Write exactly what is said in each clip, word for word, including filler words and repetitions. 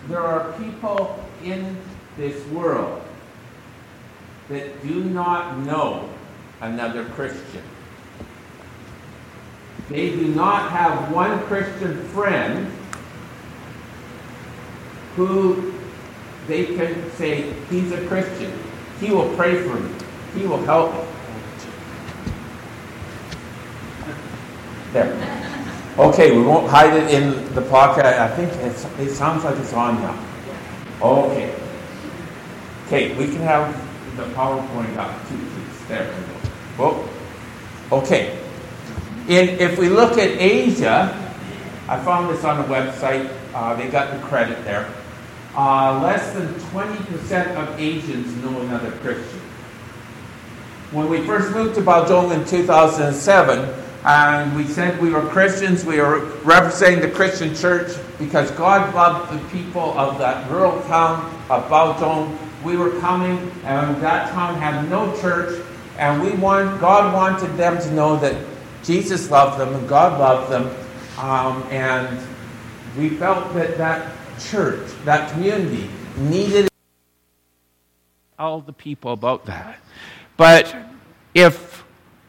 there are people in this world that do not know another Christian. They do not have one Christian friend who they can say, he's a Christian. He will pray for me. He will help me. There. Okay, we won't hide it in the pocket. I think it's, it sounds like it's on now. Okay. Okay, we can have the PowerPoint up too, please. There we go. Well, okay. In, if we look at Asia, I found this on a website. Uh, they got the credit there. Uh, less than twenty percent of Asians know another Christian. When we first moved to Baozhong in two thousand seven, and we said we were Christians, we were representing the Christian church because God loved the people of that rural town of Baozhong. We were coming, and that town had no church, and we want God wanted them to know that Jesus loved them and God loved them, um, and we felt that that church, that community, needed all the people about that. But if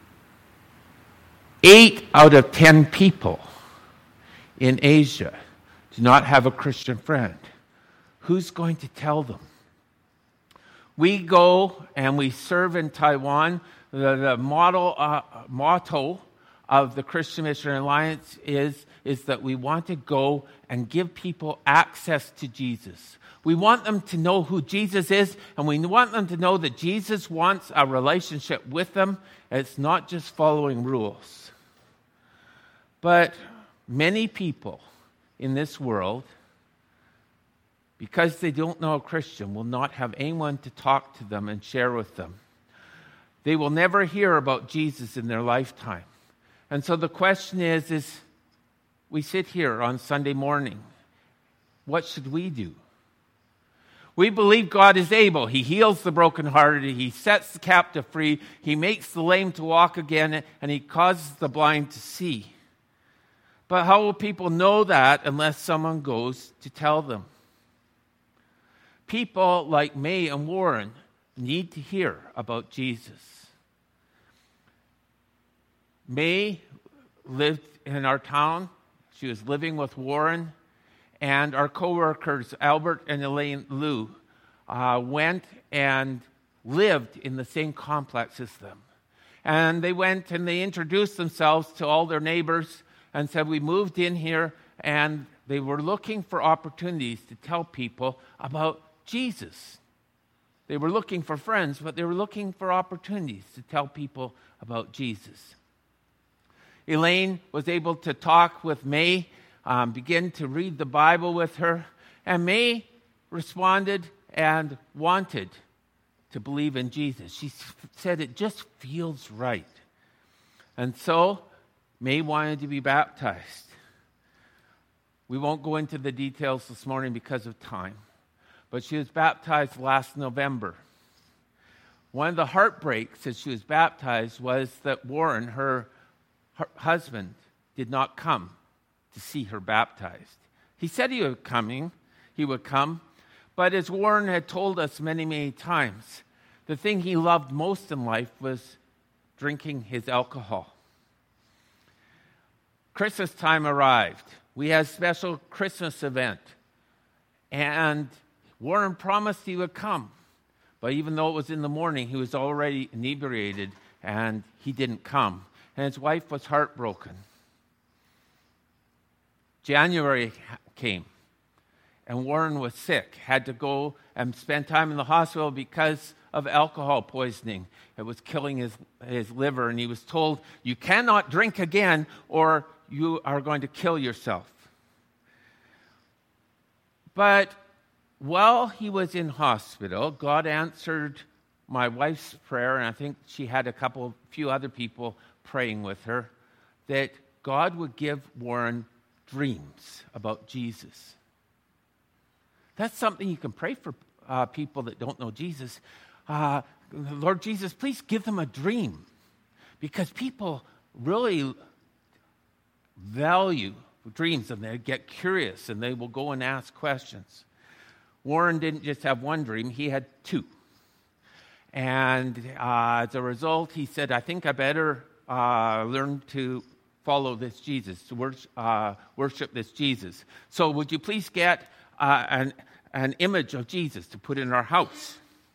eight out of ten people in Asia do not have a Christian friend, who's going to tell them? We go and we serve in Taiwan. The, the model, uh, motto of the Christian Missionary Alliance is, is that we want to go and give people access to Jesus. We want them to know who Jesus is, and we want them to know that Jesus wants a relationship with them. It's not just following rules. But many people in this world, because they don't know a Christian, will not have anyone to talk to them and share with them. They will never hear about Jesus in their lifetime. And so the question is, is we sit here on Sunday morning. What should we do? We believe God is able. He heals the brokenhearted. He sets the captive free. He makes the lame to walk again, and He causes the blind to see. But how will people know that unless someone goes to tell them? People like May and Warren need to hear about Jesus. May lived in our town. She was living with Warren. And our co-workers, Albert and Elaine Liu, uh, went and lived in the same complex as them. And they went and they introduced themselves to all their neighbors and said, we moved in here, and they were looking for opportunities to tell people about Jesus. They were looking for friends, but they were looking for opportunities to tell people about Jesus. Elaine was able to talk with May, um, begin to read the Bible with her, and May responded and wanted to believe in Jesus. She said, it just feels right. And so, May wanted to be baptized. We won't go into the details this morning because of time, but she was baptized last November. One of the heartbreaks as she was baptized was that Warren, her, her husband, did not come to see her baptized. He said he would coming, he would come, but as Warren had told us many, many times, the thing he loved most in life was drinking his alcohol. Christmas time arrived. We had a special Christmas event. And Warren promised he would come. But even though it was in the morning, he was already inebriated and he didn't come. And his wife was heartbroken. January came. And Warren was sick, had to go and spend time in the hospital because of alcohol poisoning. It was killing his, his liver. And he was told, you cannot drink again or you are going to kill yourself. But while he was in hospital, God answered my wife's prayer, and I think she had a couple, few other people praying with her, that God would give Warren dreams about Jesus. That's something you can pray for uh, people that don't know Jesus. Uh, Lord Jesus, please give them a dream, because people really value dreams and they get curious and they will go and ask questions. Warren didn't just have one dream, he had two. And uh, as a result, he said, I think I better uh, learn to follow this Jesus, to worship, uh, worship this Jesus. So would you please get uh, an, an image of Jesus to put in our house?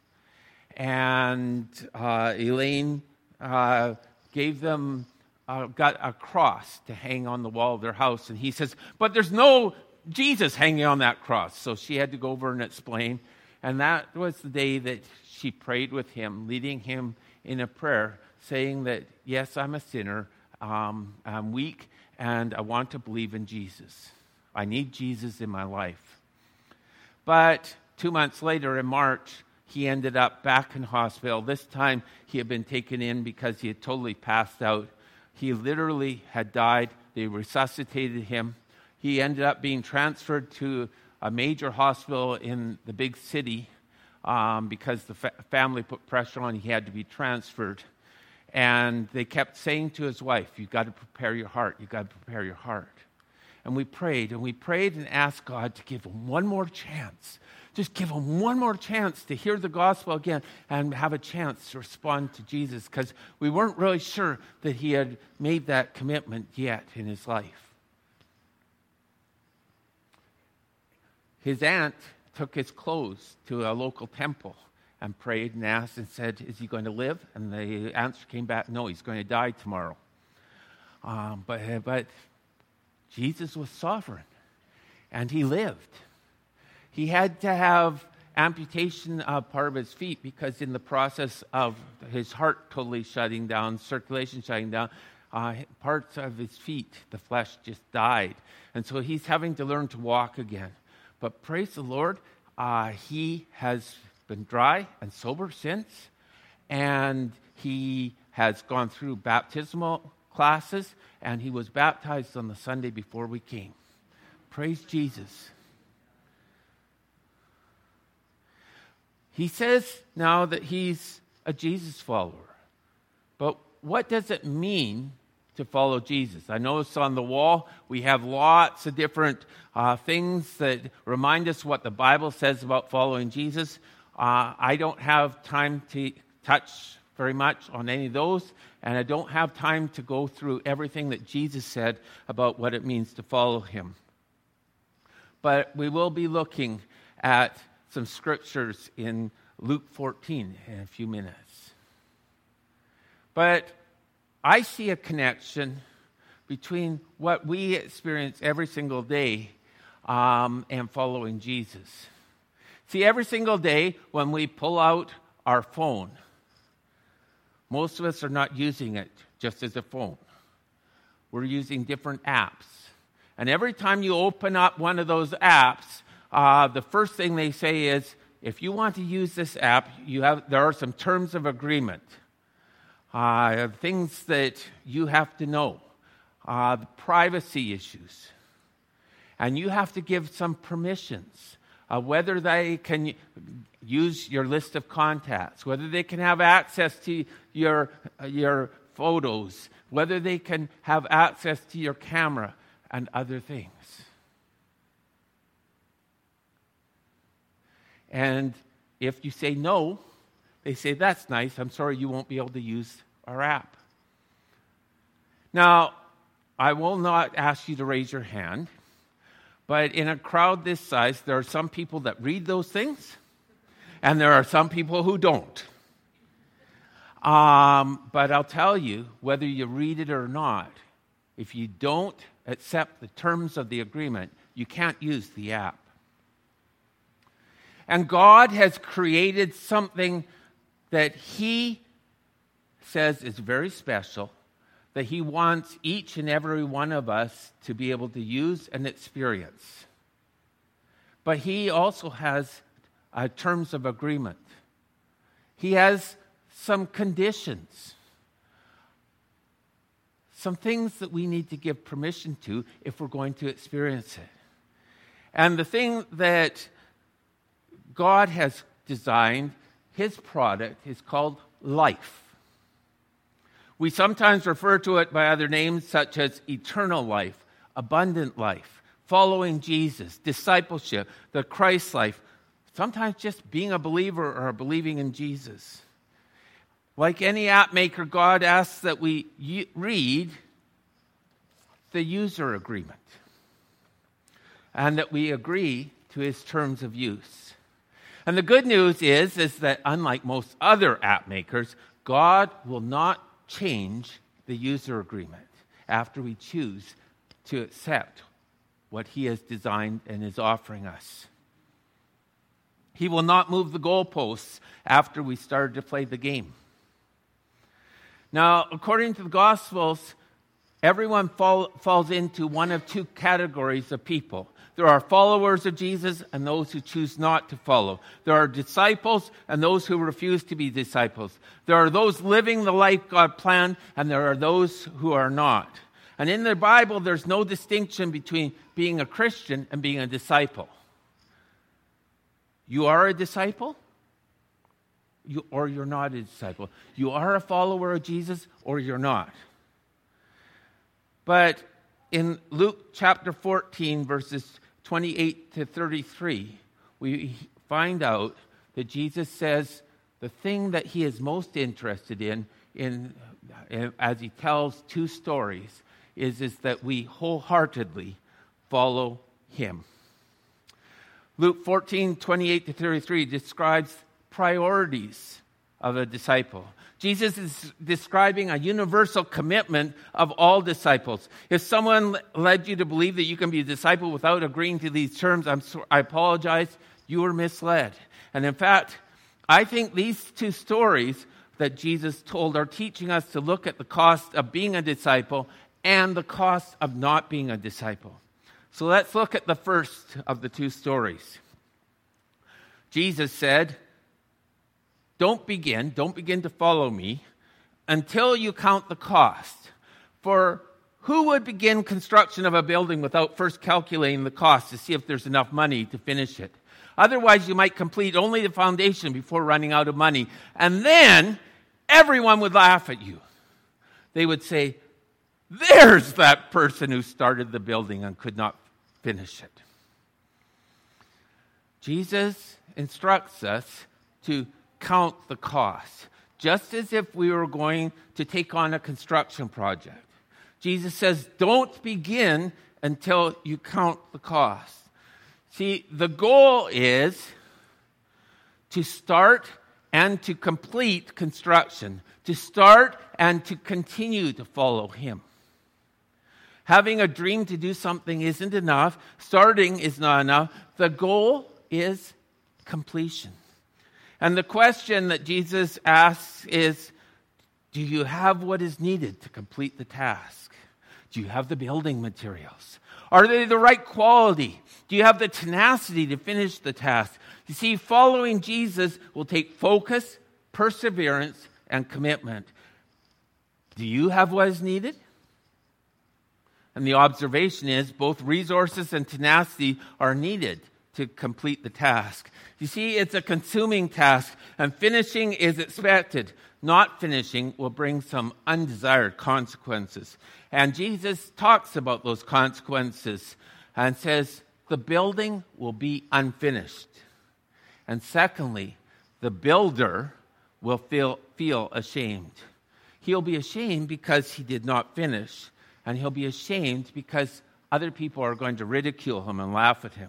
And uh, Elaine uh, gave them, uh, got a cross to hang on the wall of their house. And he says, but there's no Jesus hanging on that cross. So she had to go over and explain. And that was the day that she prayed with him, leading him in a prayer, saying that, yes, I'm a sinner, um, I'm weak, and I want to believe in Jesus. I need Jesus in my life. But two months later, in March, he ended up back in hospital. This time, he had been taken in because he had totally passed out. He literally had died. They resuscitated him. He ended up being transferred to a major hospital in the big city um, because the fa- family put pressure on. He had to be transferred. And they kept saying to his wife, you've got to prepare your heart. You've got to prepare your heart. And we prayed, and we prayed and asked God to give him one more chance. Just give him one more chance to hear the gospel again and have a chance to respond to Jesus, because we weren't really sure that he had made that commitment yet in his life. His aunt took his clothes to a local temple and prayed and asked and said, is he going to live? And the answer came back, no, he's going to die tomorrow. Um, but, but Jesus was sovereign, and he lived. He had to have amputation of part of his feet because in the process of his heart totally shutting down, circulation shutting down, uh, parts of his feet, the flesh just died. And so he's having to learn to walk again. But praise the Lord, uh, he has been dry and sober since, and he has gone through baptismal classes, and he was baptized on the Sunday before we came. Praise Jesus. He says now that he's a Jesus follower. But what does it mean to follow Jesus? I notice on the wall we have lots of different uh, things that remind us what the Bible says about following Jesus. Uh, I don't have time to touch very much on any of those, and I don't have time to go through everything that Jesus said about what it means to follow him. But we will be looking at some scriptures in Luke fourteen in a few minutes. But I see a connection between what we experience every single day um, and following Jesus. See, every single day when we pull out our phone, most of us are not using it just as a phone. We're using different apps. And every time you open up one of those apps, uh, the first thing they say is, if you want to use this app, you have there are some terms of agreement. Uh, things that you have to know, uh, the privacy issues. And you have to give some permissions, uh, whether they can use your list of contacts, whether they can have access to your, uh, your photos, whether they can have access to your camera and other things. And if you say no, they say, that's nice, I'm sorry you won't be able to use our app. Now, I will not ask you to raise your hand, but in a crowd this size, there are some people that read those things, and there are some people who don't. Um, but I'll tell you, whether you read it or not, if you don't accept the terms of the agreement, you can't use the app. And God has created something that he says is very special, that he wants each and every one of us to be able to use and experience. But he also has uh, terms of agreement. He has some conditions, some things that we need to give permission to if we're going to experience it. And the thing that God has designed, his product, is called life. We sometimes refer to it by other names such as eternal life, abundant life, following Jesus, discipleship, the Christ life, sometimes just being a believer or believing in Jesus. Like any app maker, God asks that we read the user agreement and that we agree to his terms of use. And the good news is, is that unlike most other app makers, God will not change the user agreement after we choose to accept what he has designed and is offering us. He will not move the goalposts after we started to play the game. Now, according to the Gospels, everyone fall, falls into one of two categories of people. There are followers of Jesus and those who choose not to follow. There are disciples and those who refuse to be disciples. There are those living the life God planned, and there are those who are not. And in the Bible, there's no distinction between being a Christian and being a disciple. You are a disciple, you, or you're not a disciple. You are a follower of Jesus, or you're not. But in Luke chapter fourteen, verses twenty-eight to thirty-three, we find out that Jesus says the thing that he is most interested in, in, in as he tells two stories, is, is that we wholeheartedly follow him. Luke fourteen, twenty-eight to thirty-three describes priorities of a disciple. Jesus is describing a universal commitment of all disciples. If someone led you to believe that you can be a disciple without agreeing to these terms, I'm so, I apologize, you were misled. And in fact, I think these two stories that Jesus told are teaching us to look at the cost of being a disciple and the cost of not being a disciple. So let's look at the first of the two stories. Jesus said, Don't begin, don't begin to follow me until you count the cost. For who would begin construction of a building without first calculating the cost to see if there's enough money to finish it? Otherwise, you might complete only the foundation before running out of money. And then everyone would laugh at you. They would say, there's that person who started the building and could not finish it. Jesus instructs us to count the cost, just as if we were going to take on a construction project. Jesus says, don't begin until you count the cost. See, the goal is to start and to complete construction, to start and to continue to follow him. Having a dream to do something isn't enough. Starting is not enough. The goal is completion. And the question that Jesus asks is, do you have what is needed to complete the task? Do you have the building materials? Are they the right quality? Do you have the tenacity to finish the task? You see, following Jesus will take focus, perseverance, and commitment. Do you have what is needed? And the observation is both resources and tenacity are needed to complete the task. You see, it's a consuming task, and finishing is expected. Not finishing will bring some undesired consequences. And Jesus talks about those consequences and says the building will be unfinished. And secondly, the builder will feel, feel ashamed. He'll be ashamed because he did not finish. And he'll be ashamed because other people are going to ridicule him and laugh at him.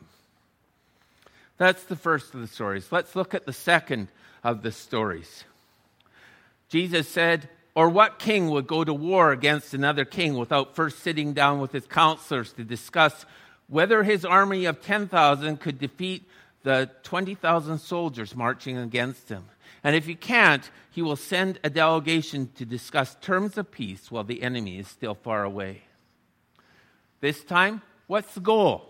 That's the first of the stories. Let's look at the second of the stories. Jesus said, or what king would go to war against another king without first sitting down with his counselors to discuss whether his army of ten thousand could defeat the twenty thousand soldiers marching against him? And if he can't, he will send a delegation to discuss terms of peace while the enemy is still far away. This time, what's the goal?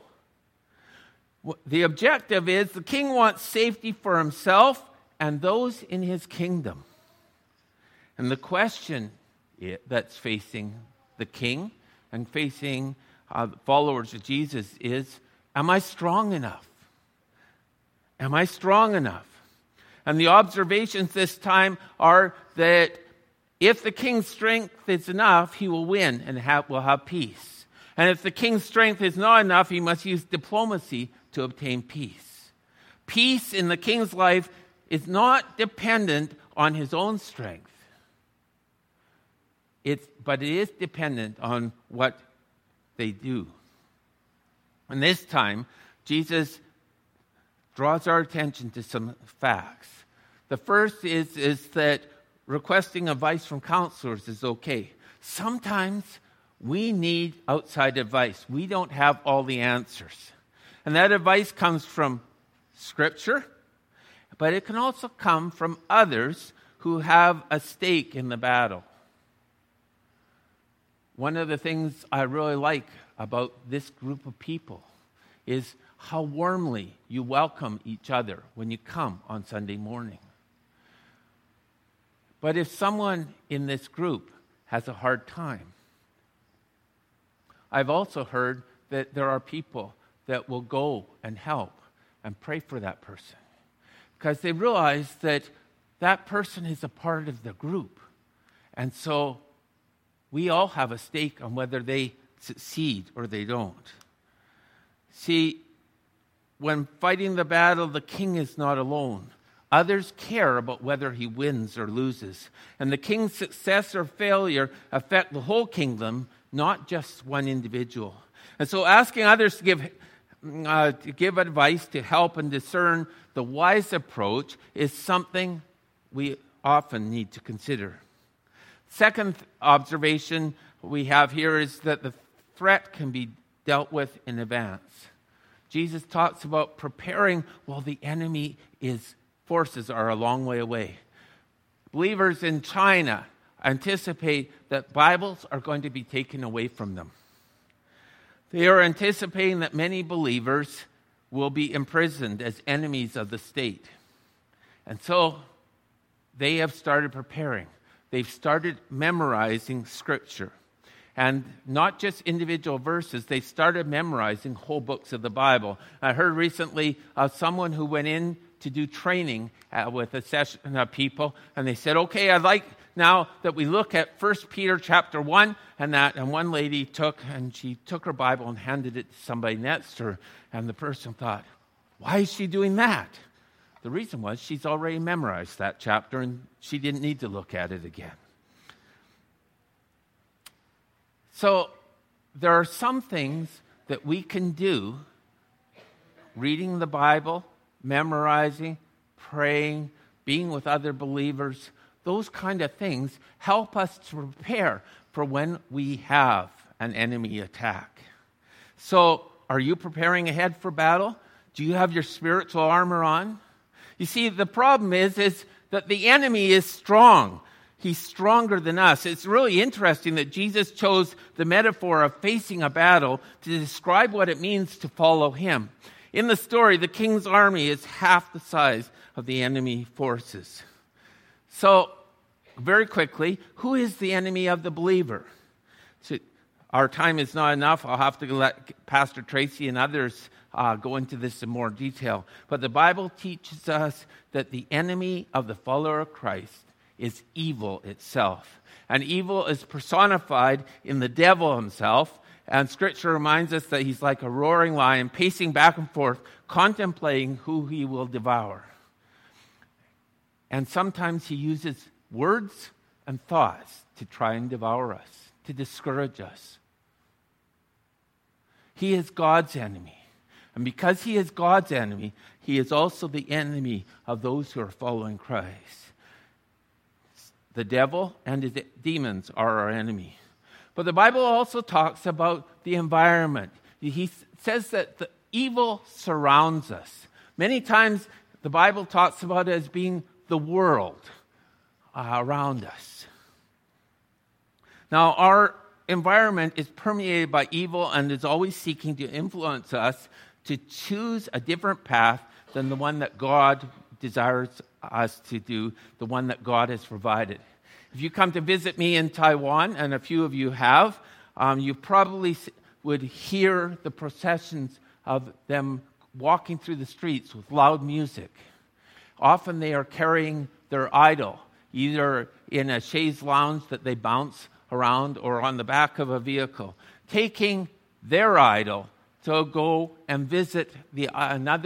The objective is the king wants safety for himself and those in his kingdom. And the question that's facing the king and facing uh, followers of Jesus is, am I strong enough? Am I strong enough? And the observations this time are that if the king's strength is enough, he will win and have, will have peace. And if the king's strength is not enough, he must use diplomacy to obtain peace. Peace in the king's life is not dependent on his own strength. It's, but it is dependent on what they do. And this time, Jesus draws our attention to some facts. The first is, is that requesting advice from counselors is okay. Sometimes we need outside advice. We don't have all the answers. And that advice comes from Scripture, but it can also come from others who have a stake in the battle. One of the things I really like about this group of people is how warmly you welcome each other when you come on Sunday morning. But if someone in this group has a hard time, I've also heard that there are people that will go and help and pray for that person because they realize that that person is a part of the group. And so we all have a stake on whether they succeed or they don't. See, when fighting the battle, the king is not alone. Others care about whether he wins or loses. And the king's success or failure affect the whole kingdom, not just one individual. And so asking others to give, uh, to give advice, to help and discern the wise approach is something we often need to consider. Second observation we have here is that the threat can be dealt with in advance. Jesus talks about preparing while the enemy is forces are a long way away. Believers in China anticipate that Bibles are going to be taken away from them. They are anticipating that many believers will be imprisoned as enemies of the state. And so they have started preparing. They've started memorizing Scripture. And not just individual verses, they started memorizing whole books of the Bible. I heard recently of someone who went in to do training uh, with a session of people, and they said, okay, I'd like now that we look at First Peter chapter one, and that, and one lady took, and she took her Bible and handed it to somebody next to her, and the person thought, why is she doing that? The reason was she's already memorized that chapter, and she didn't need to look at it again. So there are some things that we can do, reading the Bible, memorizing, praying, being with other believers, those kind of things help us to prepare for when we have an enemy attack. So are you preparing ahead for battle? Do you have your spiritual armor on? You see, the problem is, is that the enemy is strong. He's stronger than us. It's really interesting that Jesus chose the metaphor of facing a battle to describe what it means to follow him. In the story, the king's army is half the size of the enemy forces. So, very quickly, who is the enemy of the believer? So, our time is not enough. I'll have to let Pastor Tracy and others uh, go into this in more detail. But the Bible teaches us that the enemy of the follower of Christ is evil itself. And evil is personified in the devil himself. And Scripture reminds us that he's like a roaring lion, pacing back and forth, contemplating who he will devour. And sometimes he uses words and thoughts to try and devour us, to discourage us. He is God's enemy. And because he is God's enemy, he is also the enemy of those who are following Christ. The devil and his demons are our enemy. But the Bible also talks about the environment. He says that the evil surrounds us. Many times the Bible talks about it as being the world uh, around us. Now, our environment is permeated by evil and is always seeking to influence us to choose a different path than the one that God desires us to do, the one that God has provided. If you come to visit me in Taiwan, and a few of you have, um, you probably would hear the processions of them walking through the streets with loud music. Often they are carrying their idol, either in a chaise lounge that they bounce around or on the back of a vehicle, taking their idol to go and visit the, uh, another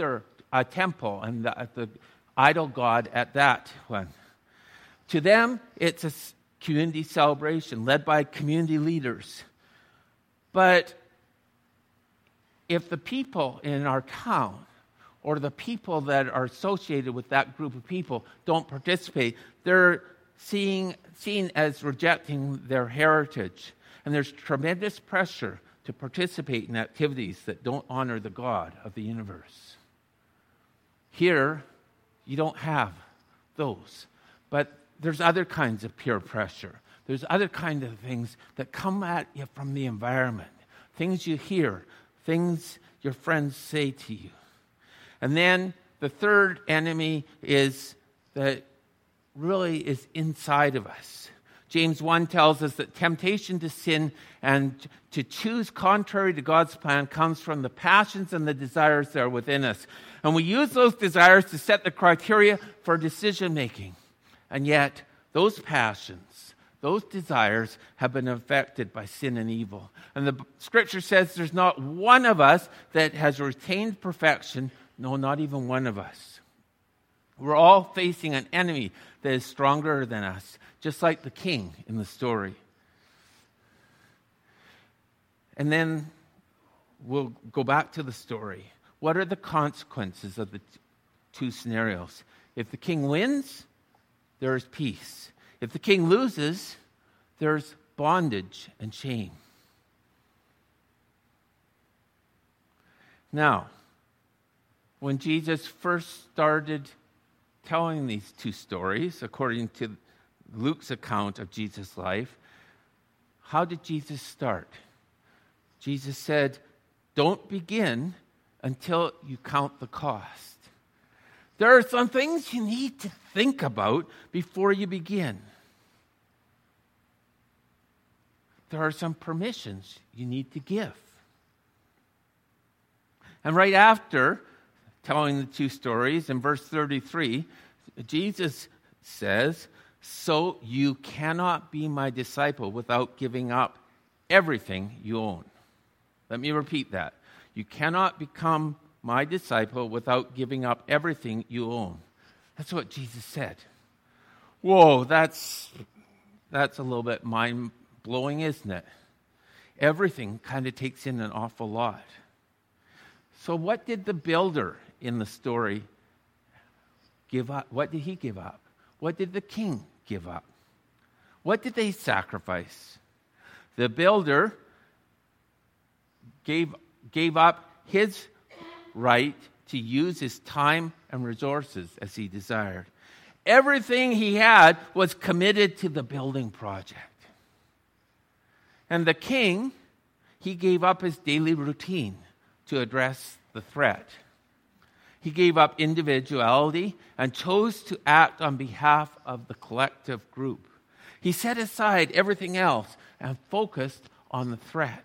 a temple and the, the idol god at that one. To them, it's a community celebration led by community leaders. But if the people in our town or the people that are associated with that group of people don't participate, they're seeing, seen as rejecting their heritage. And there's tremendous pressure to participate in activities that don't honor the God of the universe. Here, you don't have those. But there's other kinds of peer pressure. There's other kinds of things that come at you from the environment. Things you hear, things your friends say to you. And then the third enemy is that really is inside of us. James one tells us that temptation to sin and to choose contrary to God's plan comes from the passions and the desires that are within us. And we use those desires to set the criteria for decision making. And yet, those passions, those desires have been affected by sin and evil. And the scripture says there's not one of us that has retained perfection. No, not even one of us. We're all facing an enemy that is stronger than us, just like the king in the story. And then we'll go back to the story. What are the consequences of the t- two scenarios? If the king wins, there is peace. If the king loses, there's bondage and shame. Now, when Jesus first started telling these two stories, according to Luke's account of Jesus' life, how did Jesus start? Jesus said, don't begin until you count the cost. There are some things you need to think about before you begin. There are some permissions you need to give. And right after telling the two stories, in verse thirty-three, Jesus says, so you cannot be my disciple without giving up everything you own. Let me repeat that. You cannot become my disciple without giving up everything you own. That's what Jesus said. Whoa, that's, that's a little bit mind-blowing, isn't it? Everything kind of takes in an awful lot. So what did the builder in the story give up? What did he give up? What did the king give up? What did they sacrifice? The builder gave, gave up his right to use his time and resources as he desired. Everything he had was committed to the building project. And the king, he gave up his daily routine to address the threat. He gave up individuality and chose to act on behalf of the collective group. He set aside everything else and focused on the threat.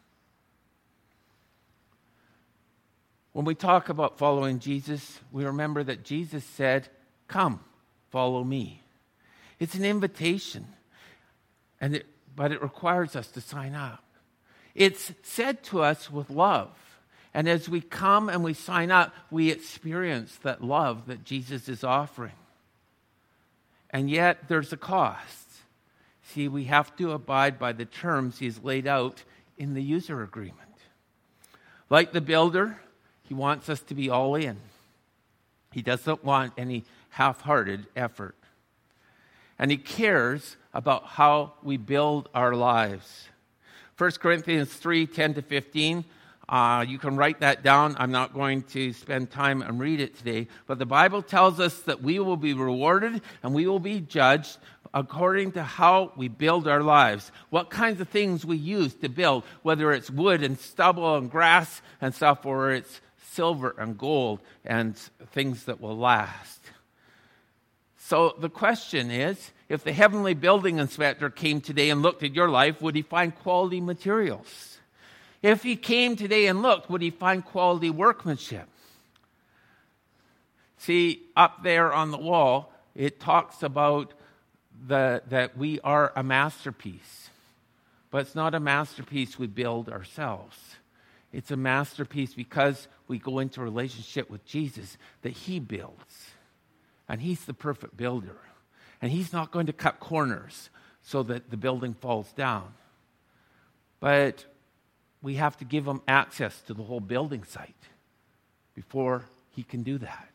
When we talk about following Jesus, we remember that Jesus said, come, follow me. It's an invitation, and it, but it requires us to sign up. It's said to us with love. And as we come and we sign up, we experience that love that Jesus is offering. And yet there's a cost. See, we have to abide by the terms he's laid out in the user agreement. Like the builder, he wants us to be all in. He doesn't want any half-hearted effort. And he cares about how we build our lives. First Corinthians three, ten to fifteen. Uh, you can write that down. I'm not going to spend time and read it today. But the Bible tells us that we will be rewarded and we will be judged according to how we build our lives. What kinds of things we use to build, whether it's wood and stubble and grass and stuff, or it's silver and gold and things that will last. So the question is, if the heavenly building inspector came today and looked at your life, would he find quality materials? If he came today and looked, would he find quality workmanship? See, up there on the wall, it talks about the, that we are a masterpiece. But it's not a masterpiece we build ourselves. It's a masterpiece because we go into a relationship with Jesus that he builds. And he's the perfect builder. And he's not going to cut corners so that the building falls down. But we have to give him access to the whole building site before he can do that.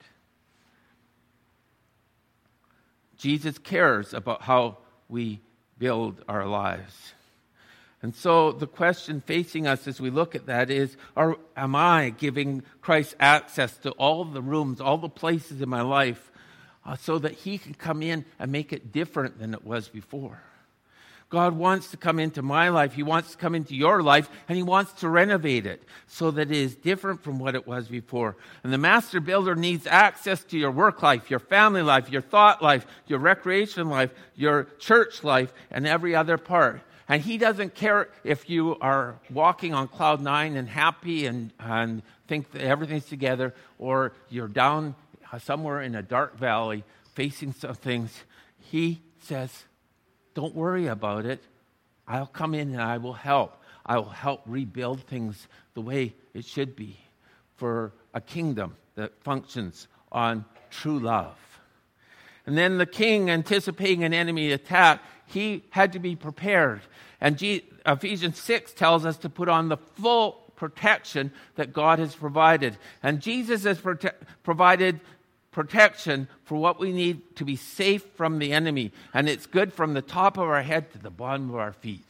Jesus cares about how we build our lives. And so the question facing us as we look at that is, are, am I giving Christ access to all the rooms, all the places in my life, uh, so that he can come in and make it different than it was before? God wants to come into my life. He wants to come into your life, and he wants to renovate it so that it is different from what it was before. And the master builder needs access to your work life, your family life, your thought life, your recreation life, your church life, and every other part. And he doesn't care if you are walking on cloud nine and happy and, and think that everything's together, or you're down somewhere in a dark valley facing some things. He says, don't worry about it. I'll come in and I will help. I will help rebuild things the way it should be for a kingdom that functions on true love. And then the king, anticipating an enemy attack, he had to be prepared. And G- Ephesians six tells us to put on the full protection that God has provided. And Jesus has prote- provided protection for what we need to be safe from the enemy. And it's good from the top of our head to the bottom of our feet.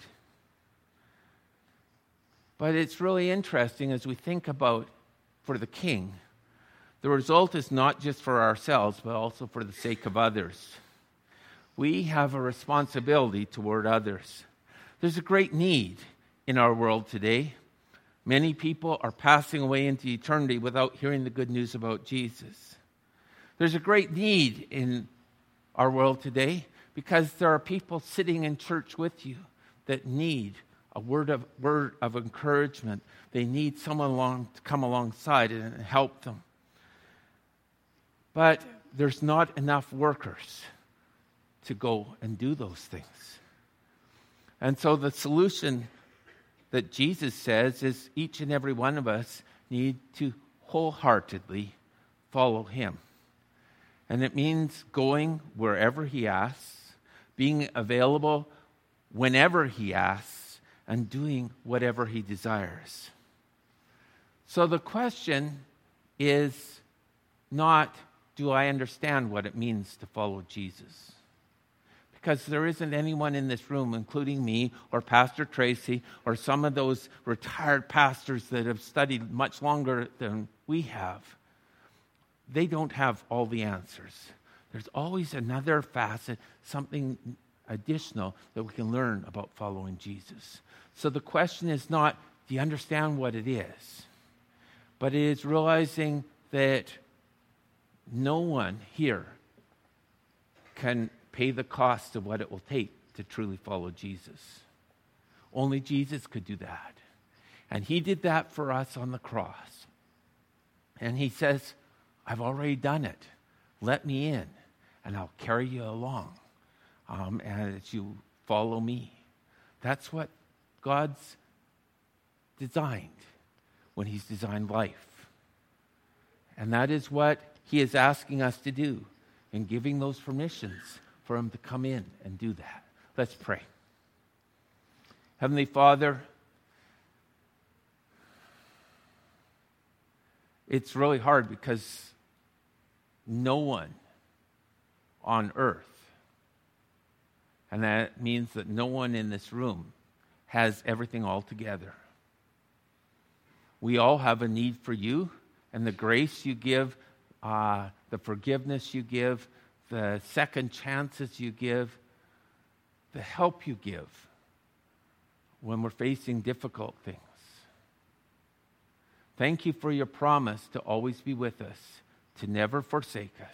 But it's really interesting as we think about for the king, the result is not just for ourselves, but also for the sake of others. We have a responsibility toward others. There's a great need in our world today. Many people are passing away into eternity without hearing the good news about Jesus. There's a great need in our world today because there are people sitting in church with you that need a word of word of encouragement. They need someone along to come alongside and help them. But there's not enough workers to go and do those things. And so the solution that Jesus says is each and every one of us need to wholeheartedly follow him. And it means going wherever he asks, being available whenever he asks, and doing whatever he desires. So the question is not, do I understand what it means to follow Jesus? Because there isn't anyone in this room, including me or Pastor Tracy or some of those retired pastors that have studied much longer than we have. They don't have all the answers. There's always another facet, something additional that we can learn about following Jesus. So the question is not, do you understand what it is? But it is realizing that no one here can pay the cost of what it will take to truly follow Jesus. Only Jesus could do that. And he did that for us on the cross. And he says, I've already done it. Let me in, and I'll carry you along um, as you follow me. That's what God's designed when he's designed life. And that is what he is asking us to do in giving those permissions for him to come in and do that. Let's pray. Heavenly Father, it's really hard because no one on earth, and that means that no one in this room has everything all together. We all have a need for you and the grace you give, uh, the forgiveness you give, the second chances you give, the help you give when we're facing difficult things. Thank you for your promise to always be with us, to never forsake us.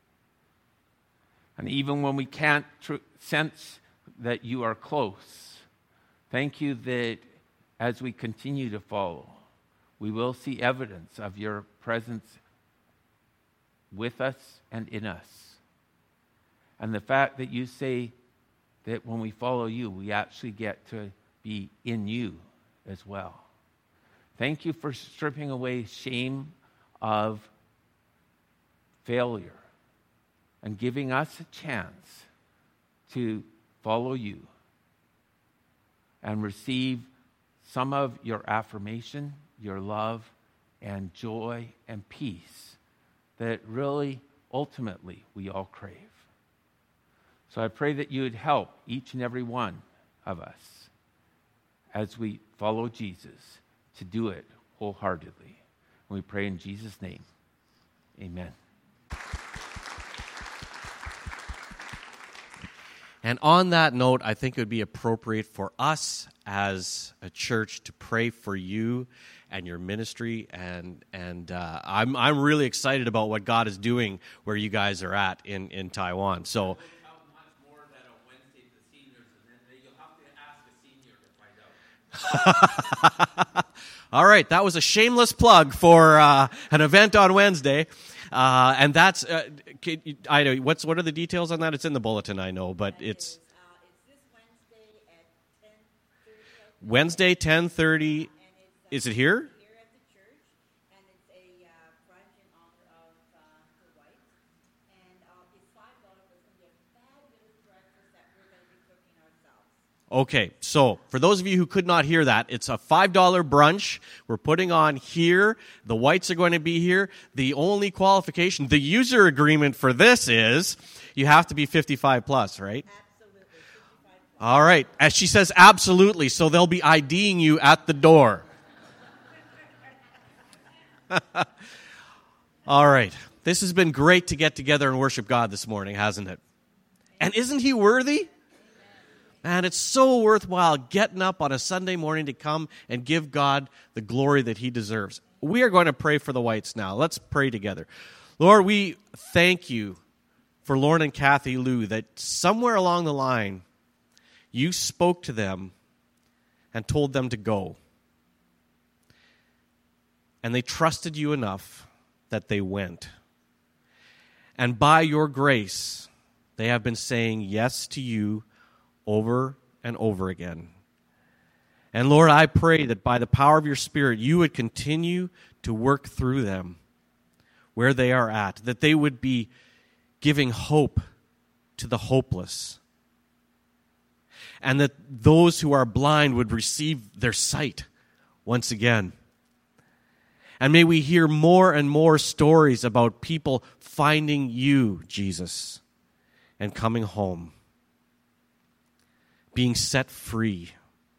And even when we can't tr- sense that you are close, thank you that as we continue to follow, we will see evidence of your presence with us and in us. And the fact that you say that when we follow you, we actually get to be in you as well. Thank you for stripping away shame of failure and giving us a chance to follow you and receive some of your affirmation, your love, and joy and peace that really, ultimately, we all crave. So I pray that you would help each and every one of us as we follow Jesus to do it wholeheartedly. And we pray in Jesus' name. Amen. And on that note, I think it would be appropriate for us as a church to pray for you and your ministry. And and uh, I'm I'm really excited about what God is doing where you guys are at in, in Taiwan. So. All right, that was a shameless plug for uh, an event on Wednesday. Uh, and that's, uh, I know, what's, what are the details on that? It's in the bulletin, I know, but it's... Uh, it's this Wednesday at ten thirty. Wednesday, ten thirty. Is it here? Here at the church, and it's a uh, brunch in honor of uh, the Whites. And uh, it's five dollars. It's going to be a fabulous breakfast that we're going to be cooking ourselves. Okay, so for those of you who could not hear that, it's a five dollar brunch we're putting on here. The Whites are going to be here. The only qualification, the user agreement for this is you have to be fifty-five plus, right? Absolutely. fifty-five plus. All right. As she says, absolutely. So they'll be IDing you at the door. All right. This has been great to get together and worship God this morning, hasn't it? And isn't he worthy? And it's so worthwhile getting up on a Sunday morning to come and give God the glory that he deserves. We are going to pray for the Whites now. Let's pray together. Lord, we thank you for Lauren and Kathy Liu, that somewhere along the line, you spoke to them and told them to go. And they trusted you enough that they went. And by your grace, they have been saying yes to you over and over again. And Lord, I pray that by the power of your Spirit, you would continue to work through them where they are at, that they would be giving hope to the hopeless, and that those who are blind would receive their sight once again. And may we hear more and more stories about people finding you, Jesus, and coming home, being set free,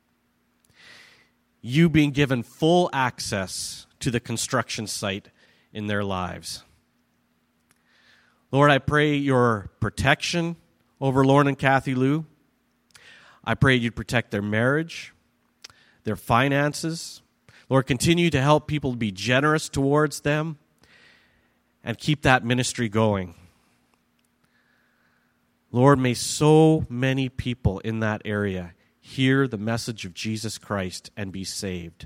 you being given full access to the construction site in their lives. Lord, I pray your protection over Lauren and Kathy Liu. I pray you'd protect their marriage, their finances. Lord, continue to help people be generous towards them and keep that ministry going. Lord, may so many people in that area hear the message of Jesus Christ and be saved.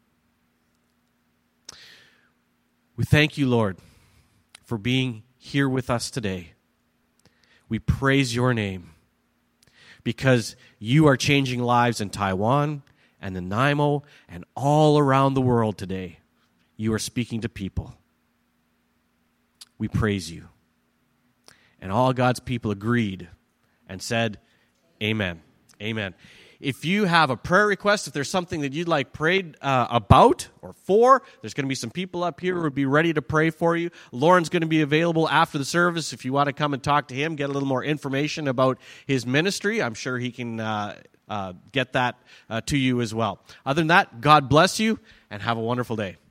We thank you, Lord, for being here with us today. We praise your name because you are changing lives in Taiwan and Nanaimo and all around the world today. You are speaking to people. We praise you. And all God's people agreed and said, amen. Amen. If you have a prayer request, if there's something that you'd like prayed uh, about or for, there's going to be some people up here who will be ready to pray for you. Lauren's going to be available after the service if you want to come and talk to him, get a little more information about his ministry. I'm sure he can uh, uh, get that uh, to you as well. Other than that, God bless you and have a wonderful day.